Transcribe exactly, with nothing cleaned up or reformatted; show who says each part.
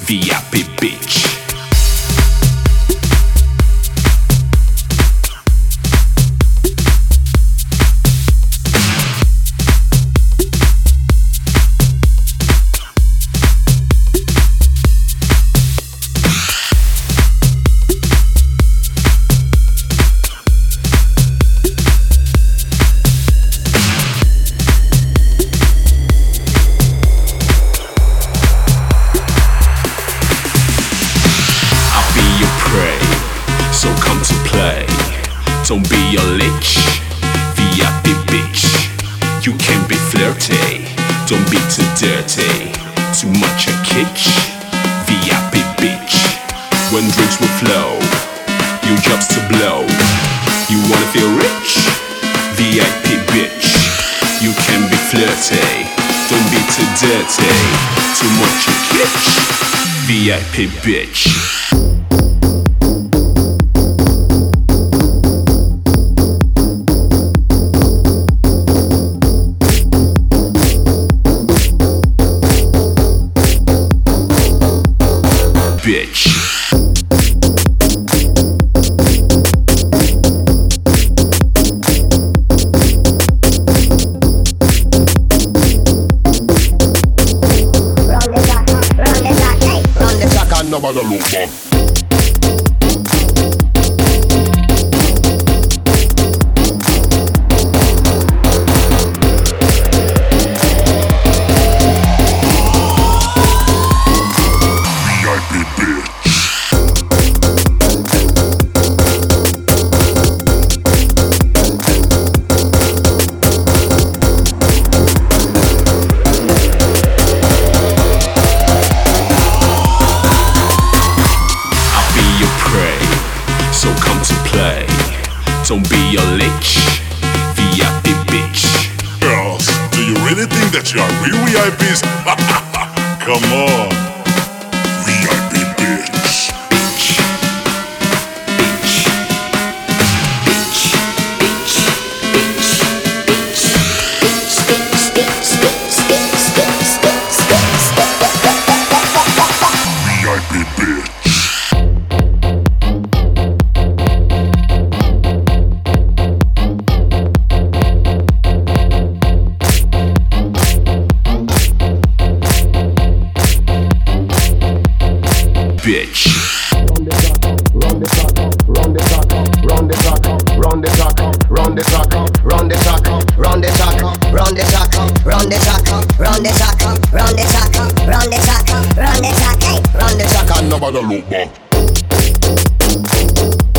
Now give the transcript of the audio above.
Speaker 1: V I P bitch. So come to play, don't be a lich, V I P bitch. You can be flirty, don't be too dirty, too much a kitsch, V I P bitch. When drinks will flow, your job's to blow. You wanna feel rich, V I P bitch. You can be flirty, don't be too dirty, too much a kitsch, V I P bitch. Bitch.
Speaker 2: Run the track, run the track, hey. Run the track and nobody look back.
Speaker 1: So come to play, don't be a lich, V I P bitch.
Speaker 3: Girls, do you really think that you are real V I Ps? Come on, V I P bitch.
Speaker 1: Bitch, bitch, bitch, bitch, bitch, bitch,
Speaker 3: V I P bitch.
Speaker 1: bitch.
Speaker 4: Run the track, run the track, run the track, run the track, run the track, run the track, run the track, run the track, run the track, run the track, run the track, run the track, run the track, hey, run the track and nobody look back.